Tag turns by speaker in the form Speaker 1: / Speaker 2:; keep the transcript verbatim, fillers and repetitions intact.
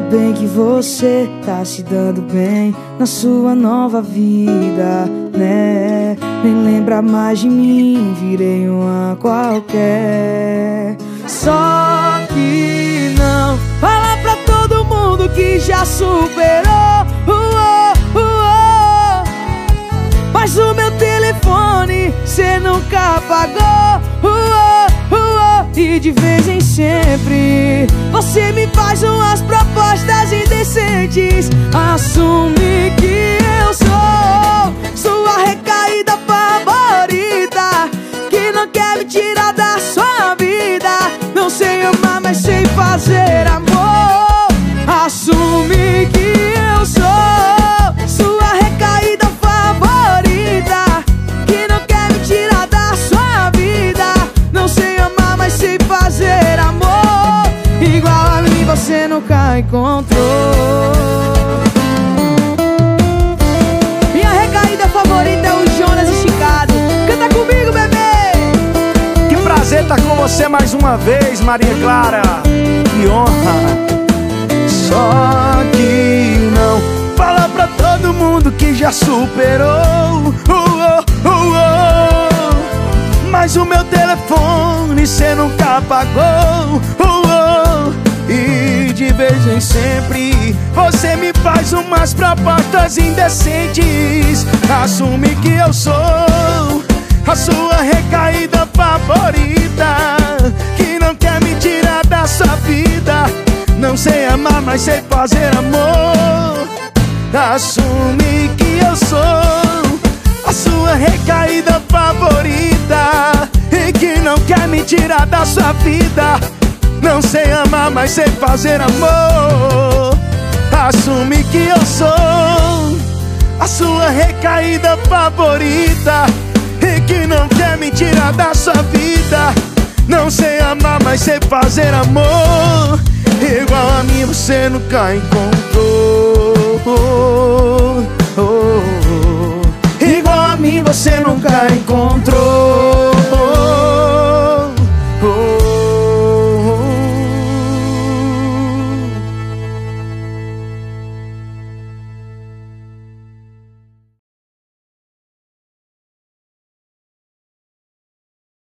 Speaker 1: bem que você tá se dando bem na sua nova vida, né? Nem lembra mais de mim, virei uma qualquer. Só que não fala pra todo mundo que já superou, uh, uh, uh. Mas o meu telefone cê nunca apagou, uh, uh, uh. E de vez em sempre você me faz umas propostas indecentes. Assume que eu sou sua recaída favorita, que não quer me tirar da sua vida. Não sei amar, mas sei fazer amor. Assume que eu sou sua recaída favorita, que não quer me tirar da sua vida. Não sei amar, mas sei fazer amor. Igual a mim você nunca encontrou. Minha recaída favorita é o Jonas Esticado. Canta comigo, bebê.
Speaker 2: Que prazer estar com você mais uma vez, Maria Clara. Que honra. Só que não fala pra todo mundo que já superou, uh, uh, uh, uh. Mas o meu telefone cê nunca apagou, uh, uh. E de vez em sempre você me faz umas propostas indecentes. Assume que eu sou a sua recaída favorita, que não quer me tirar da sua vida. Não sei amar, mas sei fazer amor. Assume que eu sou a sua recaída favorita, e que não quer me tirar da sua vida. Não sei amar, mas sei fazer amor. Assume que eu sou a sua recaída favorita, e que não quer me tirar da sua vida. Não sei amar, mas sei fazer amor. Igual a mim você nunca encontrou, oh, oh, oh. Igual a mim você nunca encontrou.